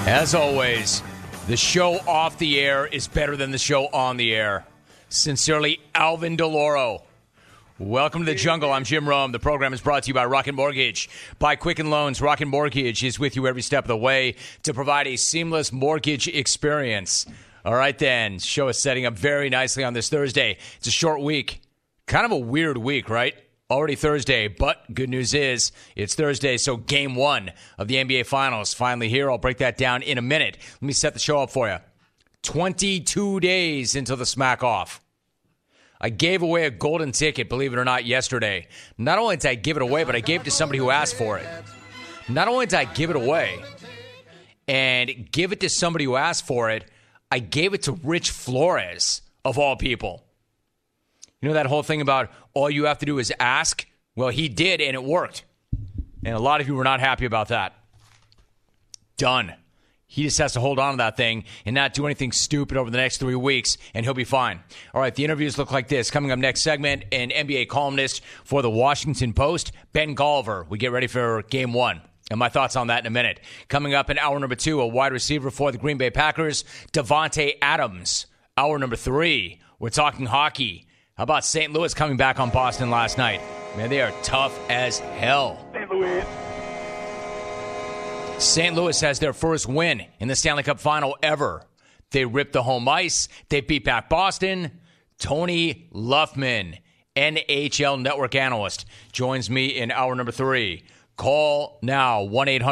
As always, the show off the air is better than the show on the air. Sincerely, Alvin DeLauro. Welcome to the jungle. I'm Jim Rome. The program is brought to you by Rocket Mortgage. By Quicken Loans, Rocket Mortgage is with you every step of the way to provide a seamless mortgage experience. All right, then. Show is setting up very nicely on this Thursday. It's a short week. Kind of a weird week, right? Already Thursday, but good news is it's Thursday, so Game 1 of the NBA Finals finally here. I'll break that down in a minute. Let me set the show up for you. 22 days until the smack off. I gave away a golden ticket, believe it or not, yesterday. Not only did I give it away, but I gave it to somebody who asked for it. Not only did I give it away and give it to somebody who asked for it, I gave it to Rich Flores, of all people. You know that whole thing about all you have to do is ask? Well, he did, and it worked. And a lot of you were not happy about that. Done. He just has to hold on to that thing and not do anything stupid over the next 3 weeks, and he'll be fine. All right, the interviews look like this. Coming up next segment, an NBA columnist for the Washington Post, Ben Golliver. We get ready for Game 1. And my thoughts on that in a minute. Coming up in hour number 2, a wide receiver for the Green Bay Packers, Davante Adams. Hour number 3, we're talking hockey. How about St. Louis coming back on Boston last night? Man, they are tough as hell. St. Louis. St. Louis has their first win in the Stanley Cup Final ever. They ripped the home ice. They beat back Boston. Tony Luffman, NHL Network analyst, joins me in hour number 3. Call now,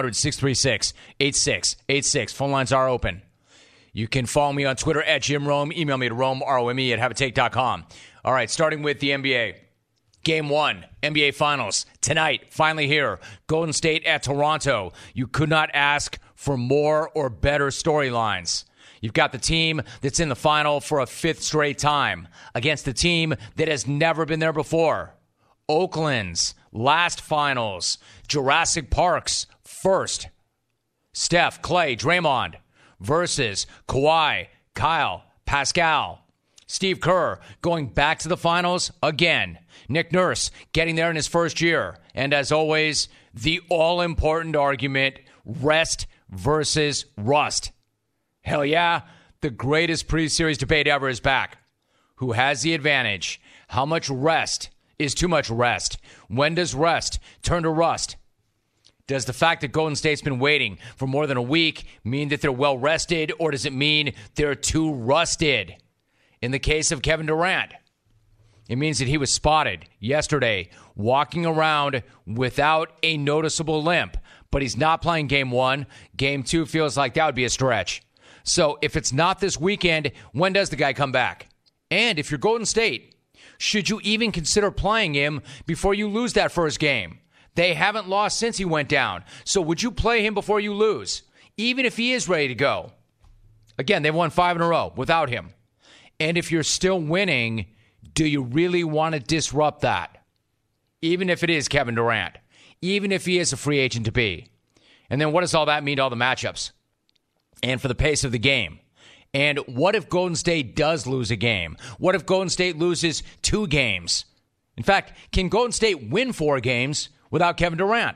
1-800-636-8686. Phone lines are open. You can follow me on Twitter at Jim Rome. Email me at Rome@haveatake.com. All right, starting with the NBA. Game 1, NBA Finals. Tonight, finally here. Golden State at Toronto. You could not ask for more or better storylines. You've got the team that's in the final for a 5th straight time against the team that has never been there before. Oakland's last finals. Jurassic Park's first. Steph, Clay, Draymond versus Kawhi, Kyle, Pascal. Steve Kerr going back to the finals again. Nick Nurse getting there in his first year. And as always, the all-important argument, rest versus rust. Hell yeah, the greatest pre-series debate ever is back. Who has the advantage? How much rest is too much rest? When does rest turn to rust? Does the fact that Golden State's been waiting for more than a week mean that they're well-rested, or does it mean they're too rusted? In the case of Kevin Durant, it means that he was spotted yesterday walking around without a noticeable limp, but he's not playing Game 1. Game 2 feels like that would be a stretch. So if it's not this weekend, when does the guy come back? And if you're Golden State, should you even consider playing him before you lose that first game? They haven't lost since he went down. So would you play him before you lose, even if he is ready to go? Again, they've won 5 in a row without him. And if you're still winning, do you really want to disrupt that? Even if it is Kevin Durant, even if he is a free agent to be. And then what does all that mean to all the matchups? And for the pace of the game? And what if Golden State does lose a game? What if Golden State loses 2 games? In fact, can Golden State win 4 games without Kevin Durant?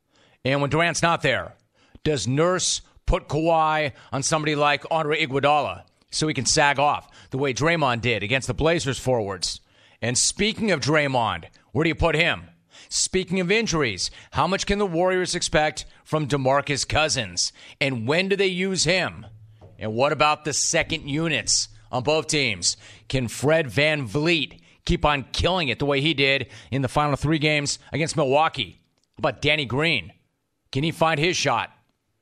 And when Durant's not there, does Nurse put Kawhi on somebody like Andre Iguodala so he can sag off the way Draymond did against the Blazers forwards? And speaking of Draymond, where do you put him? Speaking of injuries, how much can the Warriors expect from DeMarcus Cousins? And when do they use him? And what about the second units on both teams? Can Fred VanVleet keep on killing it the way he did in the final 3 games against Milwaukee? How about Danny Green? Can he find his shot?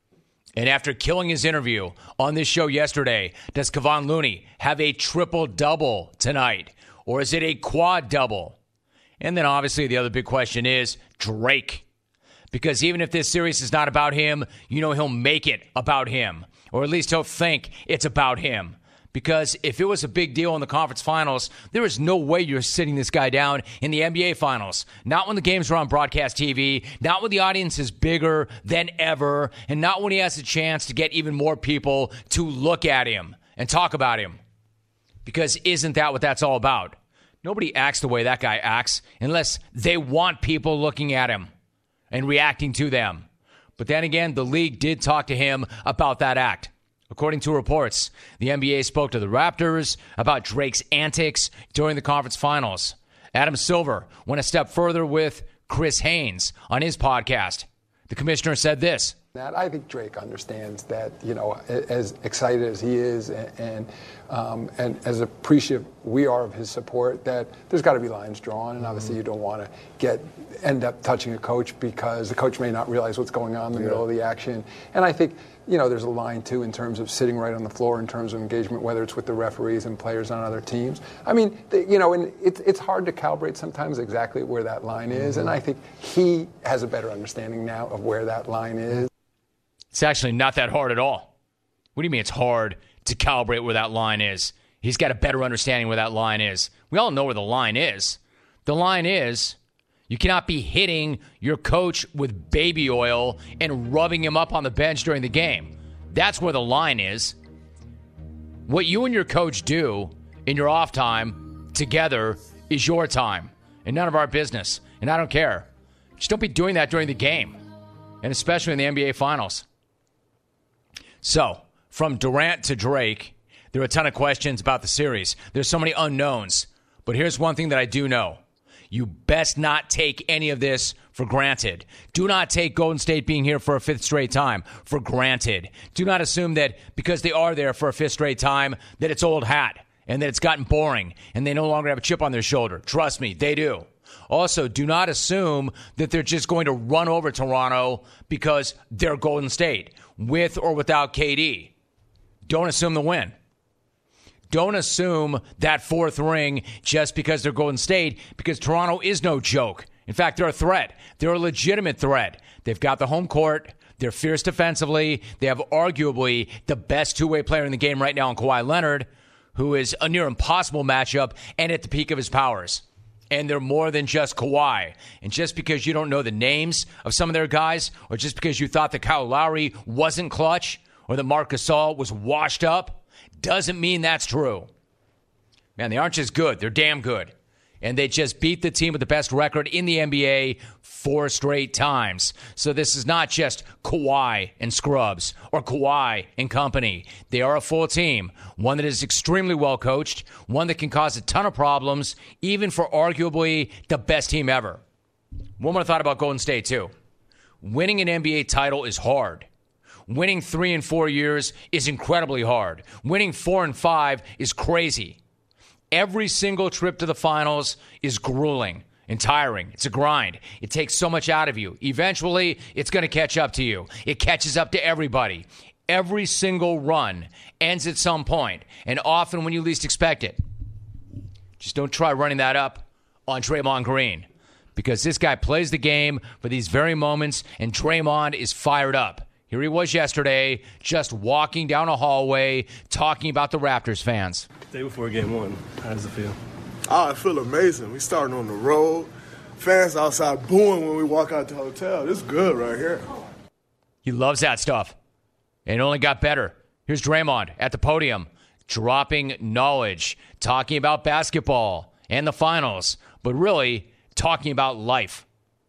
And after killing his interview on this show yesterday, does Kevon Looney have a triple-double tonight? Or is it a quad-double? And then obviously the other big question is Drake. Because even if this series is not about him, you know he'll make it about him. Or at least he'll think it's about him. Because if it was a big deal in the conference finals, there is no way you're sitting this guy down in the NBA finals. Not when the games are on broadcast TV, not when the audience is bigger than ever, and not when he has a chance to get even more people to look at him and talk about him. Because isn't that what that's all about? Nobody acts the way that guy acts unless they want people looking at him and reacting to them. But then again, the league did talk to him about that act. According to reports, the NBA spoke to the Raptors about Drake's antics during the conference finals. Adam Silver went a step further with Chris Haynes on his podcast. The commissioner said this. I think Drake understands that, as excited as he is and as appreciative we are of his support, that there's got to be lines drawn. And obviously you don't want to end up touching a coach because the coach may not realize what's going on in the middle of the action. And I think, there's a line, too, in terms of sitting right on the floor in terms of engagement, whether it's with the referees and players on other teams. I mean, and it's hard to calibrate sometimes exactly where that line is. And I think he has a better understanding now of where that line is. It's actually not that hard at all. What do you mean it's hard to calibrate where that line is? He's got a better understanding where that line is. We all know where the line is. The line is you cannot be hitting your coach with baby oil and rubbing him up on the bench during the game. That's where the line is. What you and your coach do in your off time together is your time and none of our business. And I don't care. Just don't be doing that during the game, and especially in the NBA Finals. So, from Durant to Drake, there are a ton of questions about the series. There's so many unknowns. But here's one thing that I do know. You best not take any of this for granted. Do not take Golden State being here for a fifth straight time for granted. Do not assume that because they are there for a fifth straight time that it's old hat and that it's gotten boring and they no longer have a chip on their shoulder. Trust me, they do. Also, do not assume that they're just going to run over Toronto because they're Golden State, with or without KD. Don't assume the win. Don't assume that fourth ring just because they're Golden State, because Toronto is no joke. In fact, they're a threat. They're a legitimate threat. They've got the home court. They're fierce defensively. They have arguably the best two-way player in the game right now in Kawhi Leonard, who is a near impossible matchup and at the peak of his powers. And they're more than just Kawhi. And just because you don't know the names of some of their guys, or just because you thought that Kyle Lowry wasn't clutch, or that Marc Gasol was washed up, doesn't mean that's true. Man, they aren't just good. They're damn good. And they just beat the team with the best record in the NBA 4 straight times. So this is not just Kawhi and Scrubs or Kawhi and company. They are a full team, one that is extremely well coached, one that can cause a ton of problems, even for arguably the best team ever. One more thought about Golden State, too. Winning an NBA title is hard. Winning 3 and 4 years is incredibly hard. Winning 4 and 5 is crazy. Every single trip to the finals is grueling and tiring. It's a grind. It takes so much out of you. Eventually, it's going to catch up to you. It catches up to everybody. Every single run ends at some point, and often when you least expect it. Just don't try running that up on Draymond Green, because this guy plays the game for these very moments, and Draymond is fired up. Here he was yesterday, just walking down a hallway, talking about the Raptors fans. Day before game one, how does it feel? I feel amazing. We starting on the road. Fans outside booing when we walk out the hotel. This is good right here. He loves that stuff. And it only got better. Here's Draymond at the podium, dropping knowledge, talking about basketball and the finals, but really talking about life.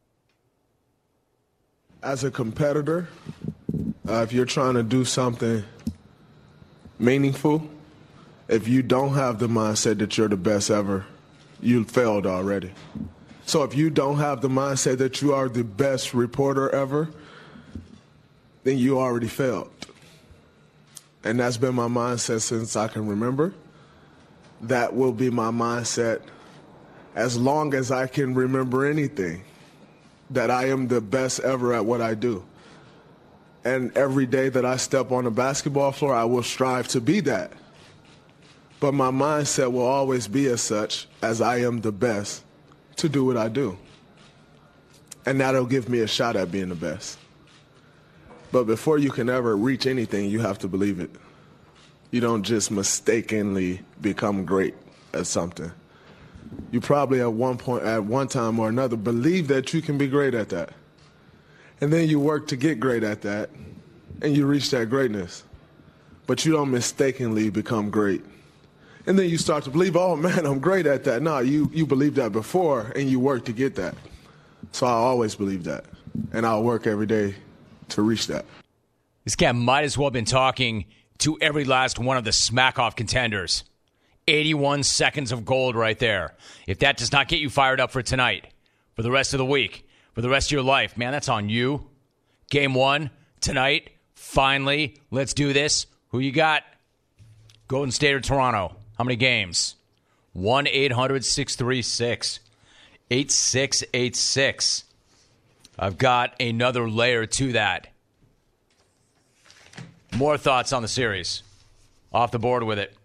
As a competitor, if you're trying to do something meaningful, if you don't have the mindset that you're the best ever, you failed already. So if you don't have the mindset that you are the best reporter ever, then you already failed. And that's been my mindset since I can remember. That will be my mindset as long as I can remember anything, that I am the best ever at what I do. And every day that I step on the basketball floor, I will strive to be that. But my mindset will always be as such, as I am the best to do what I do. And that'll give me a shot at being the best. But before you can ever reach anything, you have to believe it. You don't just mistakenly become great at something. You probably at one time or another, believe that you can be great at that. And then you work to get great at that, and you reach that greatness. But you don't mistakenly become great. And then you start to believe, oh, man, I'm great at that. No, you believed that before, and you work to get that. So I always believe that. And I'll work every day to reach that. This guy might as well have been talking to every last one of the smack-off contenders. 81 seconds of gold right there. If that does not get you fired up for tonight, for the rest of the week, for the rest of your life, man, that's on you. Game 1, tonight, finally, let's do this. Who you got? Golden State or Toronto? How many games? 1-800-636-8686. I've got another layer to that. More thoughts on the series. Off the board with it.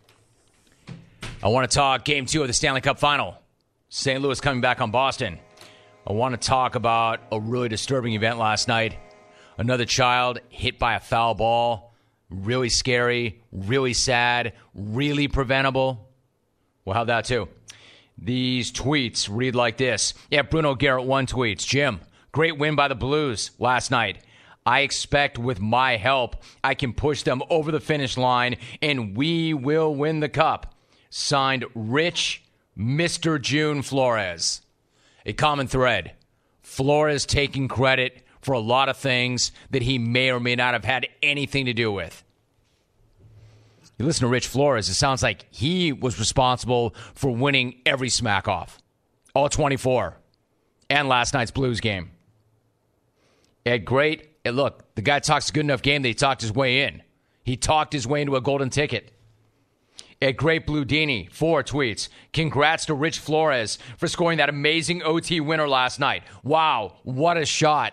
I want to talk Game 2 of the Stanley Cup Final. St. Louis coming back on Boston. I want to talk about a really disturbing event last night. Another child hit by a foul ball. Really scary, really sad, really preventable. We'll have that too. These tweets read like this. Yeah, Bruno Garrett 1 tweets. Jim, great win by the Blues last night. I expect with my help, I can push them over the finish line and we will win the cup. Signed, Rich Mr. June Flores. A common thread. Flores taking credit for a lot of things that he may or may not have had anything to do with. You listen to Rich Flores, it sounds like he was responsible for winning every smack-off. All 24. And last night's Blues game. Look, the guy talks a good enough game that he talked his way in. He talked his way into a golden ticket. At Great Blue Dini, 4 tweets. Congrats to Rich Flores for scoring that amazing OT winner last night. Wow, what a shot.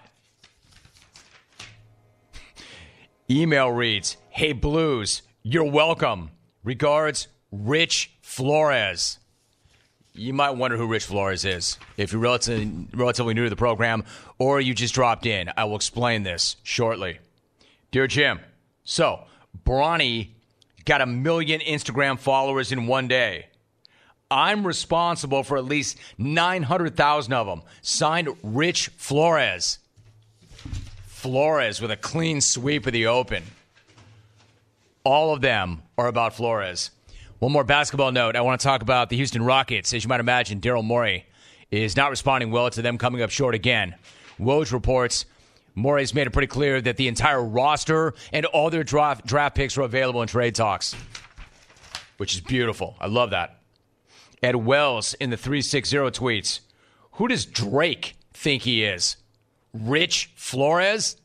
Email reads, hey Blues, you're welcome. Regards, Rich Flores. You might wonder who Rich Flores is if you're relatively new to the program or you just dropped in. I will explain this shortly. Dear Jim, so Bronny got 1 million Instagram followers in one day. I'm responsible for at least 900,000 of them. Signed, Rich Flores. Flores with a clean sweep of the Open. All of them are about Flores. One more basketball note. I want to talk about the Houston Rockets. As you might imagine, Daryl Morey is not responding well to them coming up short again. Woj reports Morey's made it pretty clear that the entire roster and all their draft picks are available in trade talks, which is beautiful. I love that. Ed Wells in the 360 tweets, who does Drake think he is? Rich Flores?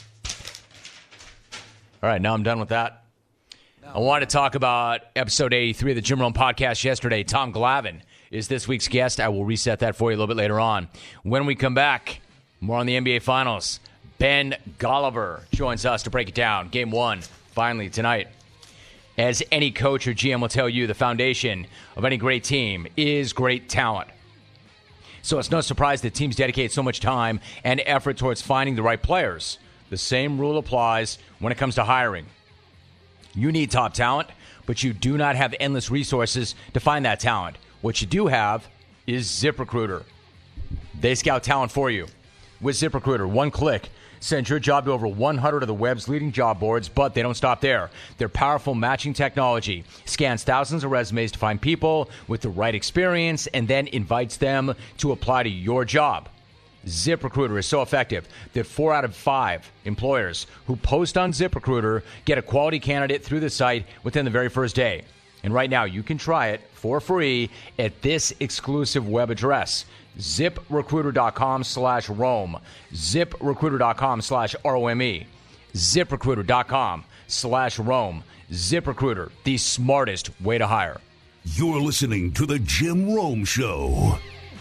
All right, now I'm done with that. I wanted to talk about episode 83 of the Jim Rome podcast yesterday. Tom Glavine is this week's guest. I will reset that for you a little bit later on. When we come back, more on the NBA Finals. Ben Golliver joins us to break it down. Game 1, finally, tonight. As any coach or GM will tell you, the foundation of any great team is great talent. So it's no surprise that teams dedicate so much time and effort towards finding the right players. The same rule applies when it comes to hiring. You need top talent, but you do not have endless resources to find that talent. What you do have is ZipRecruiter. They scout talent for you. With ZipRecruiter, one click sends your job to over 100 of the web's leading job boards, but they don't stop there. Their powerful matching technology scans thousands of resumes to find people with the right experience and then invites them to apply to your job. ZipRecruiter is so effective that 4 out of 5 employers who post on ZipRecruiter get a quality candidate through the site within the very first day. And right now, you can try it for free at this exclusive web address, ZipRecruiter.com/Rome. ZipRecruiter.com/ROME. ZipRecruiter.com/Rome. ZipRecruiter, the smartest way to hire. You're listening to The Jim Rome Show.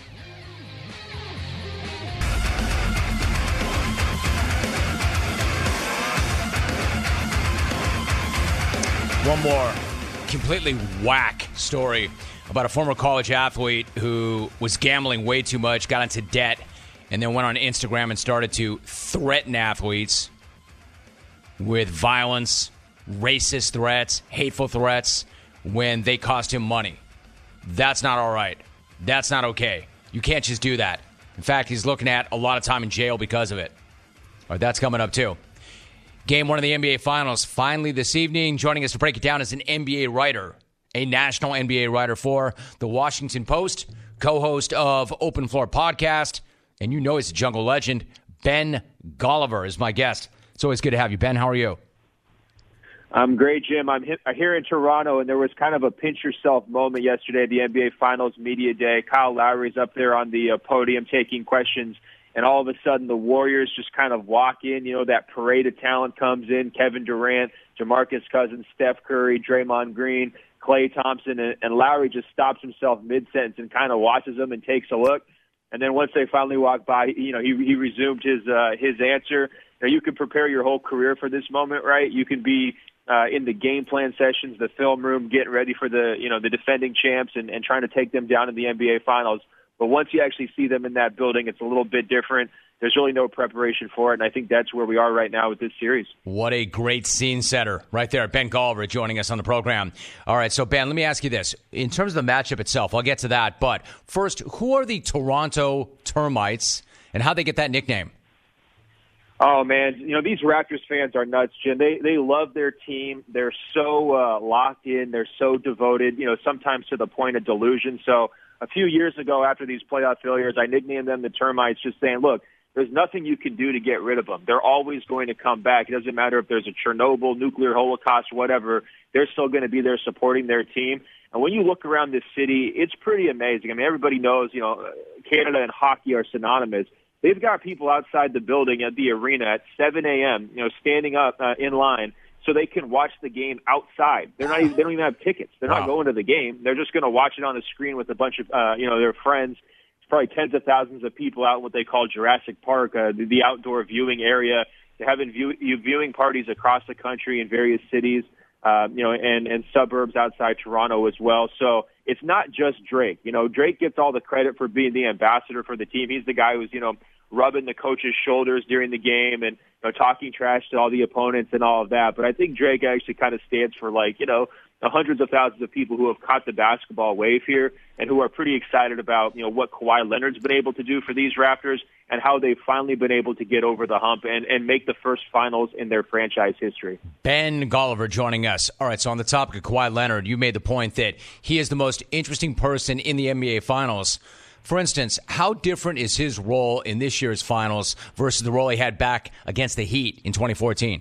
One more completely whack story about a former college athlete who was gambling way too much, got into debt, and then went on Instagram and started to threaten athletes with violence, racist threats, hateful threats when they cost him money. That's not all right. That's not okay. You can't just do that. In fact, he's looking at a lot of time in jail because of it. All right, that's coming up too. Game 1 of the NBA Finals, finally this evening. Joining us to break it down is an NBA writer, a national NBA writer for The Washington Post, co-host of Open Floor Podcast, and you know he's a jungle legend, Ben Golliver is my guest. It's always good to have you. Ben, how are you? I'm great, Jim. I'm here in Toronto, and there was kind of a pinch-yourself moment yesterday at the NBA Finals Media Day. Kyle Lowry's up there on the podium taking questions, and all of a sudden the Warriors just kind of walk in. You know, that parade of talent comes in. Kevin Durant, DeMarcus Cousins, Steph Curry, Draymond Green, Klay Thompson, and Lowry just stops himself mid-sentence and kind of watches them and takes a look. And then once they finally walk by, you know, he resumed his answer. Now, you can prepare your whole career for this moment, right? You can be in the game plan sessions, the film room, getting ready for the defending champs and trying to take them down in the NBA Finals. But once you actually see them in that building, it's a little bit different. There's really no preparation for it, and I think that's where we are right now with this series. What a great scene setter right there. Ben Golliver joining us on the program. All right, so Ben, let me ask you this. In terms of the matchup itself, I'll get to that. But first, who are the Toronto Termites and how'd they get that nickname? Oh, man, you know, these Raptors fans are nuts, Jim. They love their team. They're so locked in. They're so devoted, you know, sometimes to the point of delusion. So a few years ago after these playoff failures, I nicknamed them the Termites, just saying, look, there's nothing you can do to get rid of them. They're always going to come back. It doesn't matter if there's a Chernobyl, nuclear holocaust, whatever. They're still going to be there supporting their team. And when you look around this city, it's pretty amazing. I mean, everybody knows, you know, Canada and hockey are synonymous. They've got people outside the building at the arena at 7 a.m., you know, standing up in line so they can watch the game outside. They don't even have tickets. They're not going to the game. They're just going to watch it on the screen with a bunch of, their friends. It's probably tens of thousands of people out in what they call Jurassic Park, the outdoor viewing area. They're having viewing parties across the country in various cities, and suburbs outside Toronto as well. So it's not just Drake. You know, Drake gets all the credit for being the ambassador for the team. He's the guy who's, you know, rubbing the coach's shoulders during the game and, you know, talking trash to all the opponents and all of that. But I think Drake actually kind of stands for, like, you know, the hundreds of thousands of people who have caught the basketball wave here and who are pretty excited about, you know, what Kawhi Leonard's been able to do for these Raptors and how they've finally been able to get over the hump and make the first finals in their franchise history. Ben Golliver joining us. All right, so on the topic of Kawhi Leonard, you made the point that he is the most interesting person in the NBA Finals. For instance, how different is his role in this year's finals versus the role he had back against the Heat in 2014?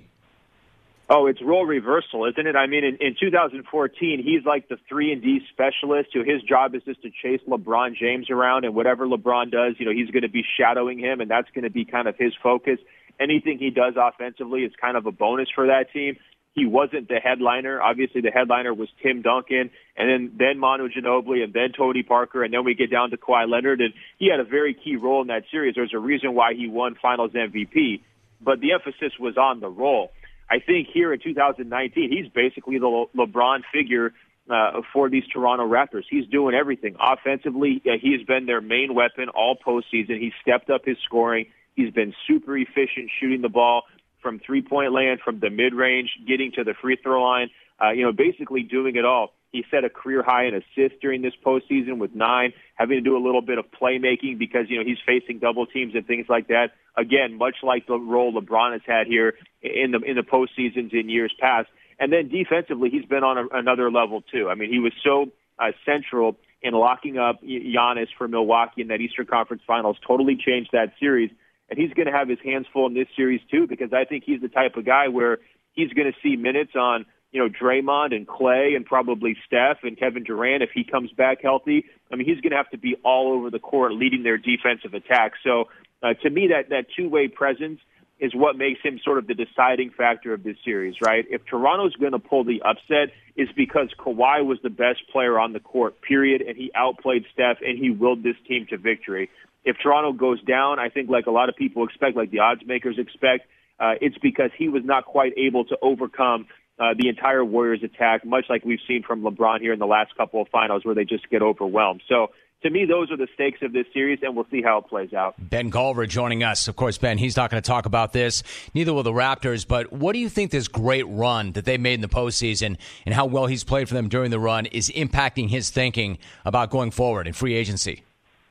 Oh, it's role reversal, isn't it? I mean, in 2014, he's like the 3-and-D specialist who his job is just to chase LeBron James around, and whatever LeBron does, you know, he's going to be shadowing him, and that's going to be kind of his focus. Anything he does offensively is kind of a bonus for that team. He wasn't the headliner. Obviously, the headliner was Tim Duncan, and then Manu Ginobili, and then Tony Parker, and then we get down to Kawhi Leonard, and he had a very key role in that series. There's a reason why he won Finals MVP, but the emphasis was on the role. I think here in 2019, he's basically the LeBron figure for these Toronto Raptors. He's doing everything. Offensively, he's been their main weapon all postseason. He's stepped up his scoring. He's been super efficient shooting the ball from three-point land, from the mid-range, getting to the free throw line, basically doing it all. He set a career high in assists during this postseason with 9, having to do a little bit of playmaking because, you know, he's facing double teams and things like that. Again, much like the role LeBron has had here in the postseasons in years past. And then defensively, he's been on another level too. I mean, he was so central in locking up Giannis for Milwaukee in that Eastern Conference Finals, totally changed that series. And he's going to have his hands full in this series too, because I think he's the type of guy where he's going to see minutes on, you know, Draymond and Klay and probably Steph and Kevin Durant if he comes back healthy. I mean, he's going to have to be all over the court leading their defensive attack. So to me, that two-way presence is what makes him sort of the deciding factor of this series, right? If Toronto's going to pull the upset, it's because Kawhi was the best player on the court, period, and he outplayed Steph and he willed this team to victory. If Toronto goes down, I think like a lot of people expect, like the odds makers expect, it's because he was not quite able to overcome the entire Warriors attack, much like we've seen from LeBron here in the last couple of finals where they just get overwhelmed. So to me, those are the stakes of this series, and we'll see how it plays out. Ben Golliver joining us. Of course, Ben, he's not going to talk about this. Neither will the Raptors. But what do you think this great run that they made in the postseason and how well he's played for them during the run is impacting his thinking about going forward in free agency?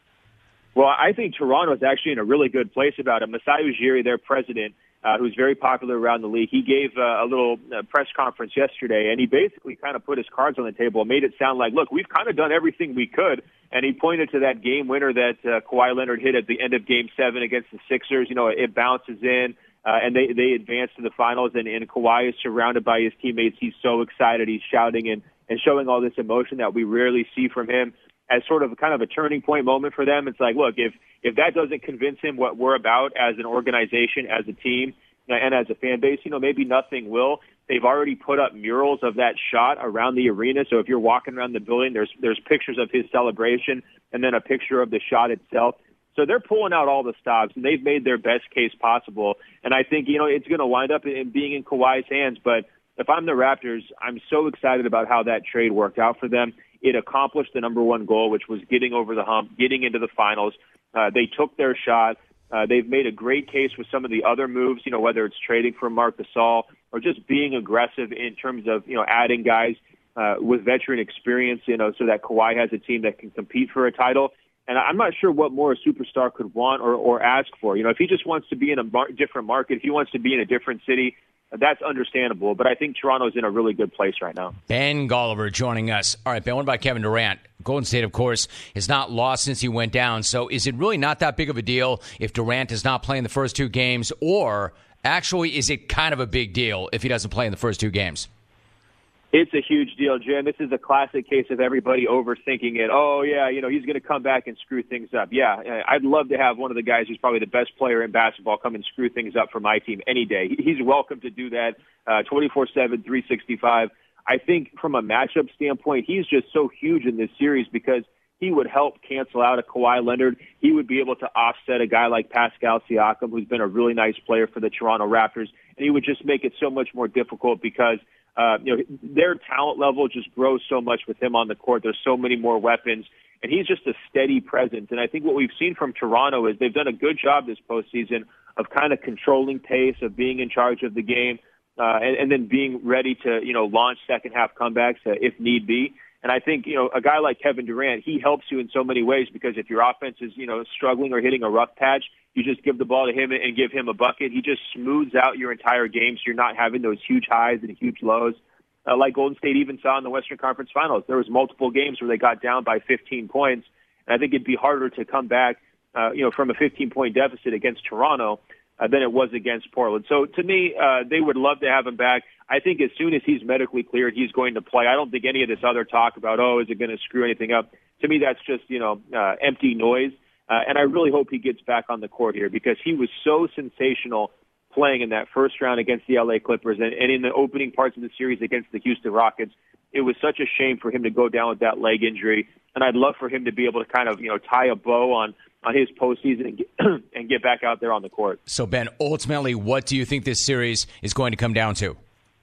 Well, I think Toronto is actually in a really good place about it. Masai Ujiri, their president, who's very popular around the league, he gave a little press conference yesterday, and he basically kind of put his cards on the table and made it sound like, look, we've kind of done everything we could And he pointed to that game winner that Kawhi Leonard hit at the end of Game 7 against the Sixers. It bounces in, and they advance to the finals, and Kawhi is surrounded by his teammates. He's so excited. He's shouting and showing all this emotion that we rarely see from him as sort of kind of a turning point moment for them. It's like, look, if that doesn't convince him what we're about as an organization, as a team, and as a fan base, maybe nothing will. They've already put up murals of that shot around the arena. So if you're walking around the building, there's pictures of his celebration and then a picture of the shot itself. So they're pulling out all the stops, and they've made their best case possible. And I think, it's going to wind up in being in Kawhi's hands. But if I'm the Raptors, I'm so excited about how that trade worked out for them. It accomplished the number one goal, which was getting over the hump, getting into the finals. They took their shot. They've made a great case with some of the other moves, whether it's trading for Marc Gasol or just being aggressive in terms of, adding guys with veteran experience, so that Kawhi has a team that can compete for a title. And I'm not sure what more a superstar could want or ask for. If he just wants to be in a different market, if he wants to be in a different city, that's understandable. But I think Toronto's in a really good place right now. Ben Golliver joining us. All right, Ben, what about Kevin Durant? Golden State, of course, has not lost since he went down. So is it really not that big of a deal if Durant is not playing the first two games? Or actually, is it kind of a big deal if he doesn't play in the first two games? It's a huge deal, Jim. This is a classic case of everybody overthinking it. Oh, yeah, he's going to come back and screw things up. Yeah, I'd love to have one of the guys who's probably the best player in basketball come and screw things up for my team any day. He's welcome to do that 24/7, 365. I think from a matchup standpoint, he's just so huge in this series because he would help cancel out a Kawhi Leonard. He would be able to offset a guy like Pascal Siakam, who's been a really nice player for the Toronto Raptors, and he would just make it so much more difficult because their talent level just grows so much with him on the court. There's so many more weapons, and he's just a steady presence. And I think what we've seen from Toronto is they've done a good job this postseason of kind of controlling pace, of being in charge of the game, and then being ready to, launch second half comebacks if need be. And I think, a guy like Kevin Durant, he helps you in so many ways because if your offense is, struggling or hitting a rough patch, you just give the ball to him and give him a bucket. He just smooths out your entire game so you're not having those huge highs and huge lows. Like Golden State even saw in the Western Conference Finals. There was multiple games where they got down by 15 points. And I think it'd be harder to come back, from a 15-point deficit against Toronto than it was against Portland. So to me, they would love to have him back. I think as soon as he's medically cleared, he's going to play. I don't think any of this other talk about, is it going to screw anything up? To me, that's just, empty noise. And I really hope he gets back on the court here because he was so sensational playing in that first round against the LA Clippers and in the opening parts of the series against the Houston Rockets. It was such a shame for him to go down with that leg injury. And I'd love for him to be able to kind of, tie a bow on his postseason and get back out there on the court. So, Ben, ultimately, what do you think this series is going to come down to?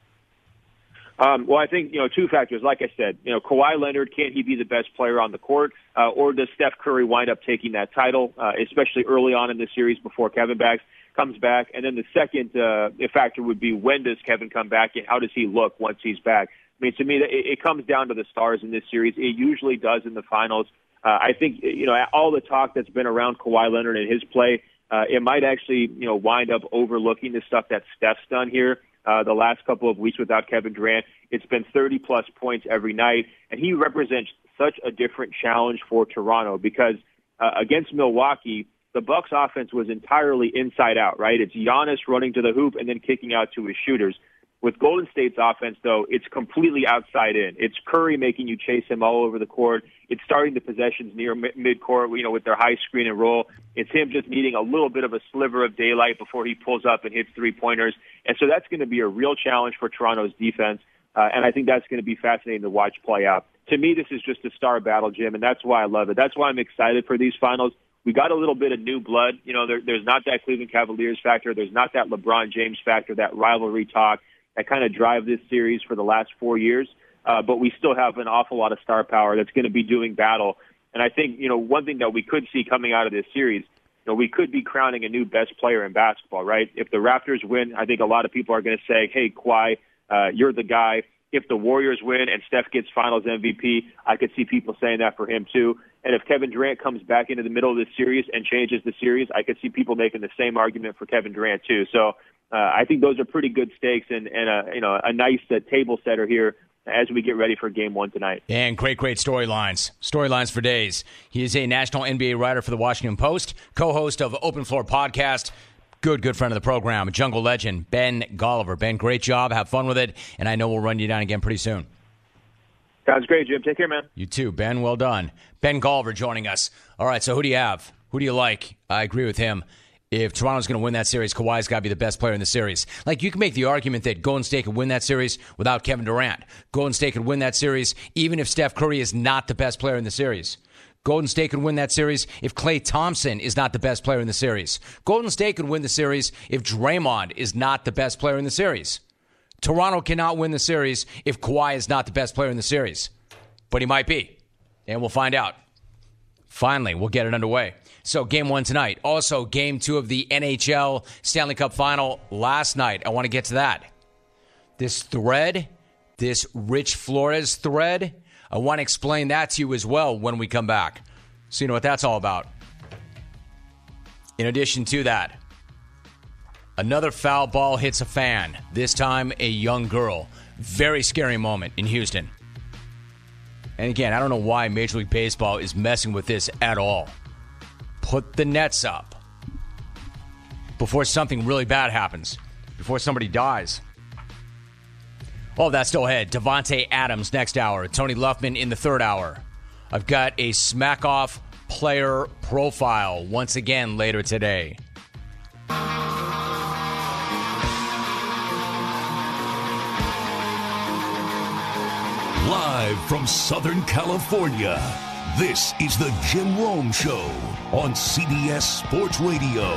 Well, I think, two factors. Like I said, Kawhi Leonard, can he be the best player on the court? Or does Steph Curry wind up taking that title, especially early on in the series before Kevin comes back? And then the second factor would be when does Kevin come back and how does he look once he's back? I mean, to me, it comes down to the stars in this series. It usually does in the finals. I think, all the talk that's been around Kawhi Leonard and his play, it might actually, wind up overlooking the stuff that Steph's done here. The last couple of weeks without Kevin Durant, it's been 30-plus points every night, and he represents such a different challenge for Toronto because against Milwaukee, the Bucks' offense was entirely inside out, right? It's Giannis running to the hoop and then kicking out to his shooters. With Golden State's offense, though, it's completely outside in. It's Curry making you chase him all over the court. It's starting the possessions near midcourt, with their high screen and roll. It's him just needing a little bit of a sliver of daylight before he pulls up and hits three-pointers. And so that's going to be a real challenge for Toronto's defense, and I think that's going to be fascinating to watch play out. To me, this is just a star battle, Jim, and that's why I love it. That's why I'm excited for these finals. We got a little bit of new blood. There's not that Cleveland Cavaliers factor. There's not that LeBron James factor, that rivalry talk that kind of drive this series for the last 4 years. But we still have an awful lot of star power that's going to be doing battle. And I think, one thing that we could see coming out of this series, we could be crowning a new best player in basketball, right? If the Raptors win, I think a lot of people are going to say, hey, Kawhi, you're the guy. If the Warriors win and Steph gets finals MVP, I could see people saying that for him too. And if Kevin Durant comes back into the middle of this series and changes the series, I could see people making the same argument for Kevin Durant too. So I think those are pretty good stakes and a nice table setter here as we get ready for Game 1 tonight. And great storylines. Storylines for days. He is a national NBA writer for the Washington Post, co-host of Open Floor Podcast, good friend of the program, Jungle legend, Ben Golliver. Ben, great job. Have fun with it. And I know we'll run you down again pretty soon. Sounds great, Jim. Take care, man. You too, Ben. Well done. Ben Golliver joining us. All right, so who do you have? Who do you like? I agree with him. If Toronto's going to win that series, Kawhi's got to be the best player in the series. Like, you can make the argument that Golden State could win that series without Kevin Durant. Golden State could win that series even if Steph Curry is not the best player in the series. Golden State could win that series if Klay Thompson is not the best player in the series. Golden State could win the series if Draymond is not the best player in the series. Toronto cannot win the series if Kawhi is not the best player in the series. But he might be. And we'll find out. Finally, we'll get it underway. So, Game 1 tonight. Also, Game 2 of the NHL Stanley Cup Final last night. I want to get to that. This thread, this Rich Flores thread, I want to explain that to you as well when we come back. So you know what that's all about. In addition to that, another foul ball hits a fan. This time, a young girl. Very scary moment in Houston. And again, I don't know why Major League Baseball is messing with this at all. Put the nets up before something really bad happens, before somebody dies. All that still ahead. Devontae Adams next hour. Tony Luffman in the third hour. I've got a Smack Off player profile once again later today. Live from Southern California, this is the Jim Rome Show on CBS Sports Radio.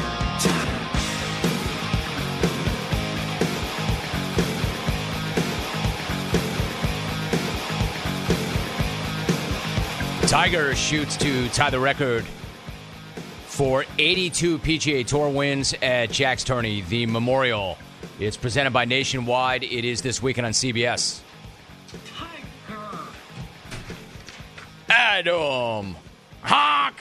Tiger shoots to tie the record for 82 PGA Tour wins at Jack's Tourney, the Memorial. It's presented by Nationwide. It is this weekend on CBS. Adam Hawk.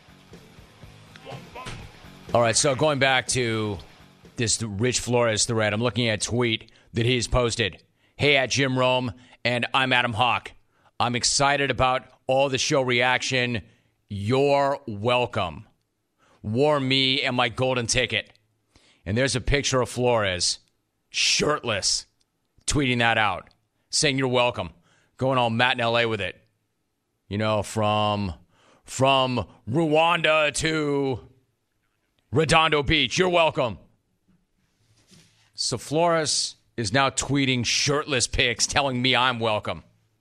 All right, so going back to this Rich Flores thread, I'm looking at a tweet that he's posted. Hey, at Jim Rome, and I'm Adam Hawk. I'm excited about all the show reaction. You're welcome. Wore me and my golden ticket. And there's a picture of Flores, shirtless, tweeting that out, saying you're welcome. Going all Matt in L.A. with it. You know, from Rwanda to Redondo Beach. You're welcome. So Flores is now tweeting shirtless pics telling me I'm welcome.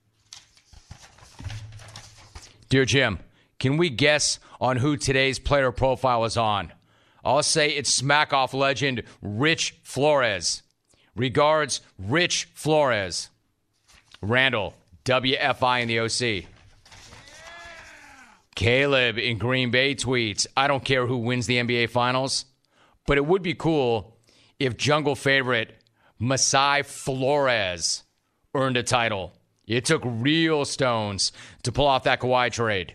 Dear Jim, can we guess on who today's player profile is on? I'll say it's Smack Off legend Rich Flores. Regards, Rich Flores. Randall, WFI in the OC. Caleb in Green Bay tweets, I don't care who wins the NBA Finals, but it would be cool if jungle favorite Masai Flores earned a title. It took real stones to pull off that Kawhi trade.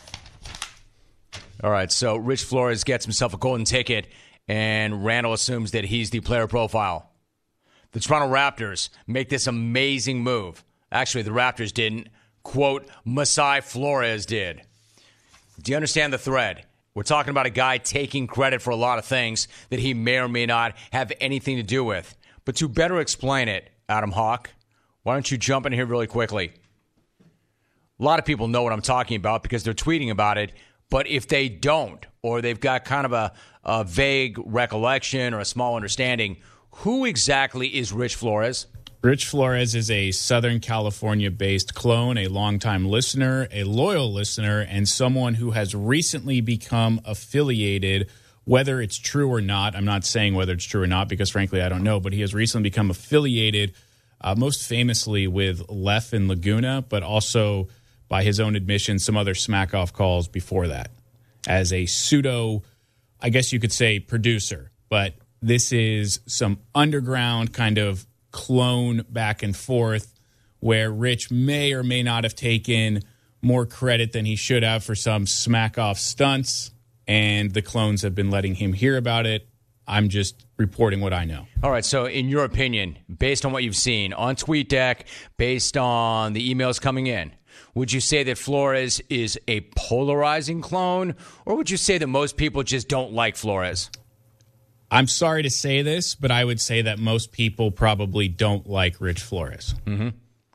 All right, so Rich Flores gets himself a golden ticket, and Randall assumes that he's the player profile. The Toronto Raptors make this amazing move. Actually, the Raptors didn't. Quote, Masai Flores did. Do you understand the thread? We're talking about a guy taking credit for a lot of things that he may or may not have anything to do with. But to better explain it, Adam Hawk, why don't you jump in here really quickly? A lot of people know what I'm talking about because they're tweeting about it. But if they don't, or they've got kind of a vague recollection or a small understanding, who exactly is Rich Flores? Rich Flores is a Southern California-based clone, a longtime listener, a loyal listener, and someone who has recently become affiliated, whether it's true or not. I'm not saying whether it's true or not because, frankly, I don't know. But he has recently become affiliated, most famously with Lef and Laguna, but also, by his own admission, some other smack-off calls before that as a pseudo, I guess you could say, producer. But this is some underground kind of clone back and forth where Rich may or may not have taken more credit than he should have for some smack-off stunts, and the clones have been letting him hear about it. I'm just reporting what I know. All right, so in your opinion, based on what you've seen on TweetDeck, based on the emails coming in, would you say that Flores is a polarizing clone, or would you say that most people just don't like Flores? I'm sorry to say this, but I would say that most people probably don't like Rich Flores. Mm-hmm.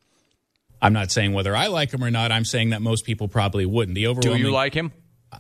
I'm not saying whether I like him or not. I'm saying that most people probably wouldn't. The overwhelming, do you like him?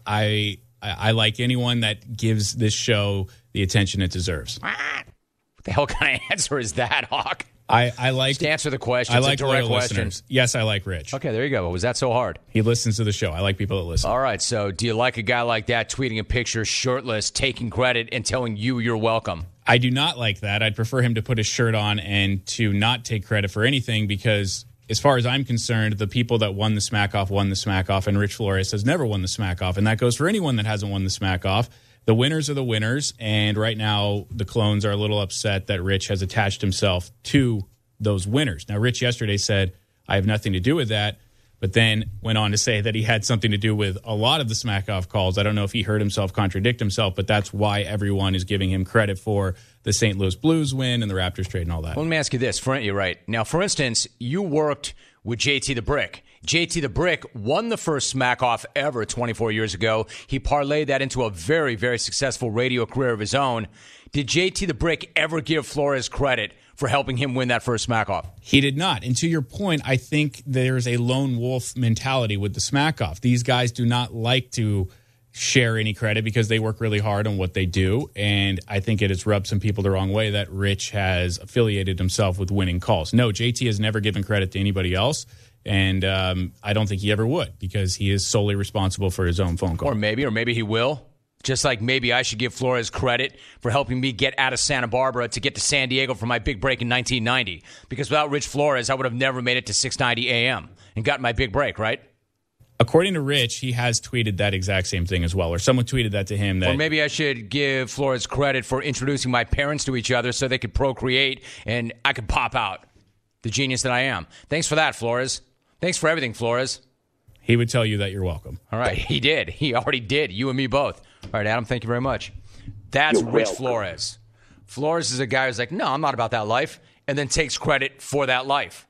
I like anyone that gives this show the attention it deserves. What the hell kind of answer is that, Hawk? I like just answer the question. I like a direct loyal question. Listeners. Yes, I like Rich. Okay, there you go. Was that so hard? He listens to the show. I like people that listen. All right, so do you like a guy like that tweeting a picture shirtless, taking credit, and telling you you're welcome? I do not like that. I'd prefer him to put his shirt on and to not take credit for anything because, as far as I'm concerned, the people that won the Smack Off, and Rich Flores has never won the Smack Off, and that goes for anyone that hasn't won the Smack Off. The winners are the winners, and right now the clones are a little upset that Rich has attached himself to those winners. Now, Rich yesterday said, I have nothing to do with that, but then went on to say that he had something to do with a lot of the Smack Off calls. I don't know if he heard himself contradict himself, but that's why everyone is giving him credit for the St. Louis Blues win and the Raptors trade and all that. Well, let me ask you this. You're right. Now, for instance, you worked with JT the Brick. JT the Brick won the first Smack Off ever 24 years ago. He parlayed that into a very, very successful radio career of his own. Did JT the Brick ever give Flores credit for helping him win that first Smack Off? He did not. And to your point, I think there's a lone wolf mentality with the Smack Off. These guys do not like to share any credit because they work really hard on what they do. And I think it has rubbed some people the wrong way that Rich has affiliated himself with winning calls. No, JT has never given credit to anybody else. And I don't think he ever would because he is solely responsible for his own phone call. Or maybe he will. Just like maybe I should give Flores credit for helping me get out of Santa Barbara to get to San Diego for my big break in 1990. Because without Rich Flores, I would have never made it to 690 AM and gotten my big break, right? According to Rich, he has tweeted that exact same thing as well, or someone tweeted that to him. Or maybe I should give Flores credit for introducing my parents to each other so they could procreate and I could pop out. The genius that I am. Thanks for that, Flores. Thanks for everything, Flores. He would tell you that you're welcome. All right, he did. He already did. You and me both. All right, Adam, thank you very much. That's Rich Flores. Flores is a guy who's like, no, I'm not about that life, and then takes credit for that life.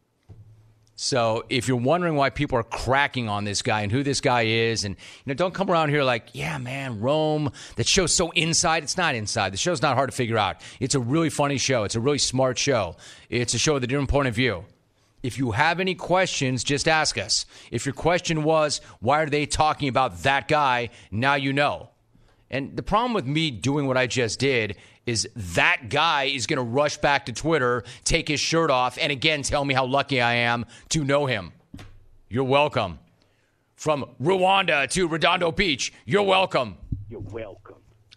So if you're wondering why people are cracking on this guy and who this guy is, and don't come around here like, yeah, man, Rome, that show's so inside. It's not inside. The show's not hard to figure out. It's a really funny show. It's a really smart show. It's a show with a different point of view. If you have any questions, just ask us. If your question was, why are they talking about that guy? Now you know. And the problem with me doing what I just did is that guy is going to rush back to Twitter, take his shirt off, and again tell me how lucky I am to know him. You're welcome. From Rwanda to Redondo Beach, you're welcome. You're welcome.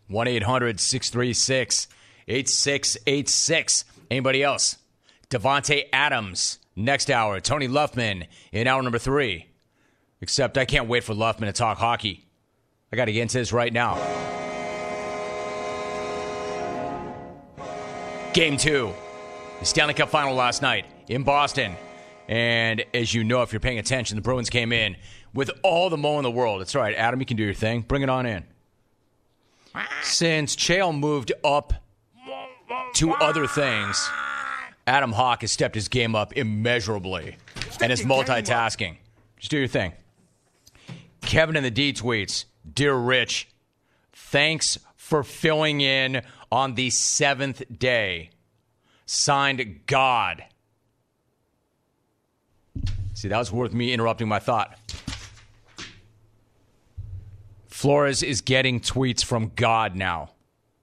1-800-636-8686. Anybody else? Devontae Adams. Next hour, Tony Luffman in hour number 3. Except I can't wait for Luffman to talk hockey. I got to get into this right now. Game 2. The Stanley Cup final last night in Boston. And as you know, if you're paying attention, the Bruins came in with all the mo in the world. It's all right, Adam, you can do your thing. Bring it on in. Since Chael moved up to other things, Adam Hawk has stepped his game up immeasurably and is multitasking. Just do your thing. Kevin in the D tweets, Dear Rich, thanks for filling in on the 7th day. Signed, God. See, that was worth me interrupting my thought. Flores is getting tweets from God now.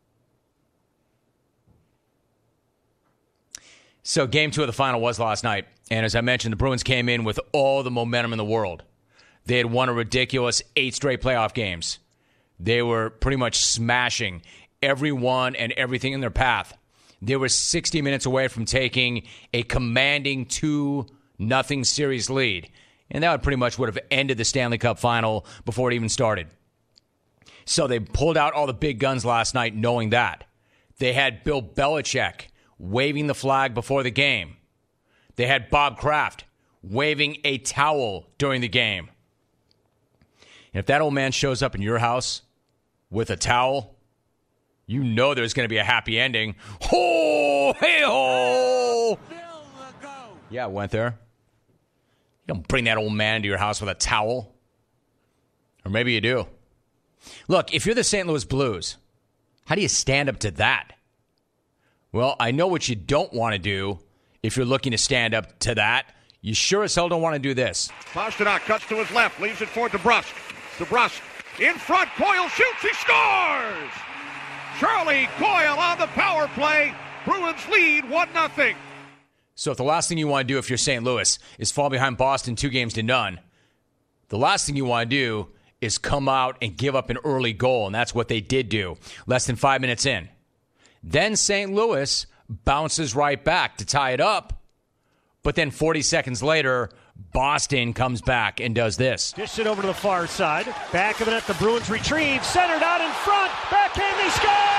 So game 2 of the final was last night. And as I mentioned, the Bruins came in with all the momentum in the world. They had won a ridiculous 8 straight playoff games. They were pretty much smashing everyone and everything in their path. They were 60 minutes away from taking a commanding 2-0 series lead. And that would have ended the Stanley Cup final before it even started. So they pulled out all the big guns last night knowing that. They had Bill Belichick waving the flag before the game. They had Bob Kraft waving a towel during the game. And if that old man shows up in your house with a towel, You know there's going to be a happy ending. Ho, hey, ho. Yeah, I went there. You don't bring that old man into your house with a towel. Or maybe you do. Look, if you're the St. Louis Blues, how do you stand up to that? Well, I know what you don't want to do if you're looking to stand up to that. You sure as hell don't want to do this. Pastrnak cuts to his left, leaves it for DeBrusk. DeBrusk in front, Coyle shoots, he scores! Charlie Coyle on the power play. Bruins lead 1-0. So if the last thing you want to do if you're St. Louis is fall behind Boston 2-0, the last thing you want to do is come out and give up an early goal, and that's what they did do less than 5 minutes in. Then St. Louis bounces right back to tie it up, but then 40 seconds later, Boston comes back and does this. Dish it over to the far side. Back of the net, the Bruins retrieve. Centered out in front. Backhand, they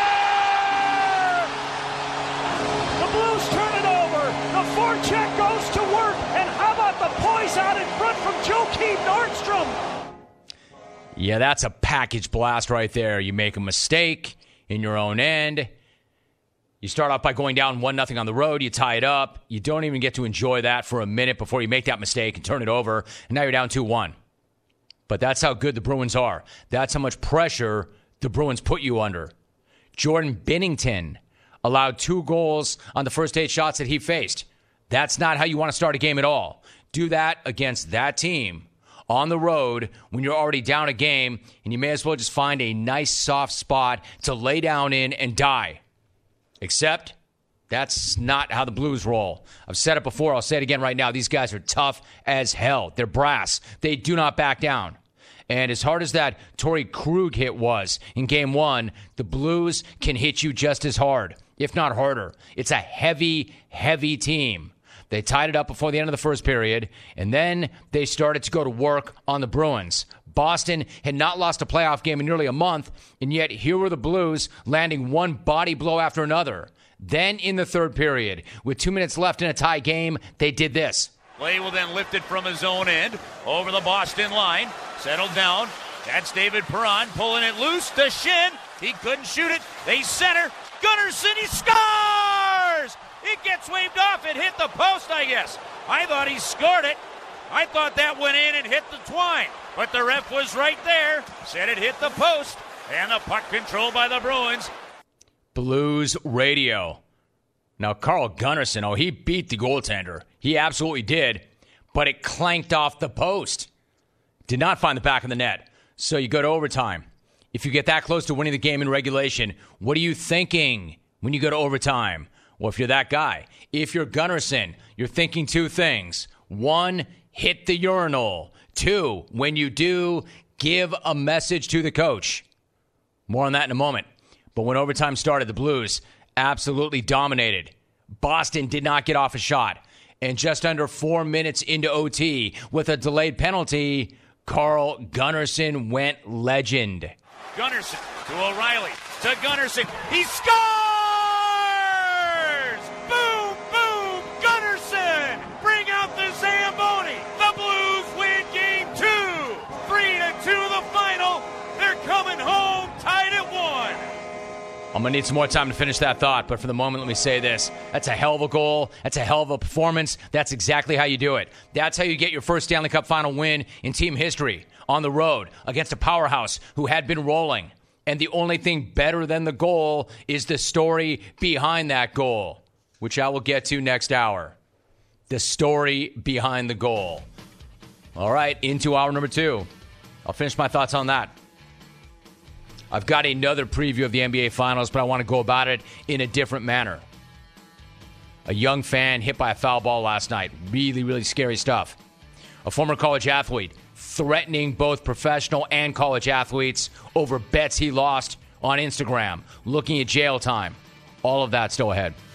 score! The Blues turn it over. The forecheck goes to work. And how about the poise out in front from Joakim Nordstrom? Yeah, that's a package blast right there. You make a mistake in your own end. You start off by going down 1-0 on the road. You tie it up. You don't even get to enjoy that for a minute before you make that mistake and turn it over. And now you're down 2-1. But that's how good the Bruins are. That's how much pressure the Bruins put you under. Jordan Binnington allowed 2 goals on the first 8 shots that he faced. That's not how you want to start a game at all. Do that against that team on the road when you're already down a game, and you may as well just find a nice soft spot to lay down in and die. Except that's not how the Blues roll. I've said it before. I'll say it again right now. These guys are tough as hell. They're brass. They do not back down. And as hard as that Torrey Krug hit was in Game 1, the Blues can hit you just as hard, if not harder. It's a heavy, heavy team. They tied it up before the end of the first period, and then they started to go to work on the Bruins. Boston had not lost a playoff game in nearly a month, and yet here were the Blues landing one body blow after another. Then in the third period, with 2 minutes left in a tie game, they did this. Play will then lift it from his own end over the Boston line. Settled down. That's David Perron pulling it loose. The shin. He couldn't shoot it. They center. Gunnarsson, he scores! It gets waved off. It hit the post, I guess. I thought he scored it. I thought that went in and hit the twine. But the ref was right there. Said it hit the post. And the puck controlled by the Bruins. Blues radio. Now, Carl Gunnarsson, he beat the goaltender. He absolutely did. But it clanked off the post. Did not find the back of the net. So you go to overtime. If you get that close to winning the game in regulation, what are you thinking when you go to overtime? Well, if you're that guy, if you're Gunnarsson, you're thinking 2 things. 1, hit the urinal. 2, when you do, give a message to the coach. More on that in a moment. But when overtime started, the Blues absolutely dominated. Boston did not get off a shot. And just under 4 minutes into OT, with a delayed penalty, Carl Gunnarsson went legend. Gunnarsson to O'Reilly, to Gunnarsson. He scores! Boom, boom, Gunnarsson! Bring out the Zamboni! The Blues win Game 2! 3-2 the final. They're coming home, tied at 1. I'm going to need some more time to finish that thought, but for the moment, let me say this. That's a hell of a goal. That's a hell of a performance. That's exactly how you do it. That's how you get your first Stanley Cup final win in team history, on the road, against a powerhouse who had been rolling. And the only thing better than the goal is the story behind that goal, which I will get to next hour. The story behind the goal. All right, into hour number 2. I'll finish my thoughts on that. I've got another preview of the NBA Finals, but I want to go about it in a different manner. A young fan hit by a foul ball last night. Really, really scary stuff. A former college athlete threatening both professional and college athletes over bets he lost on Instagram. Looking at jail time. All of that still ahead.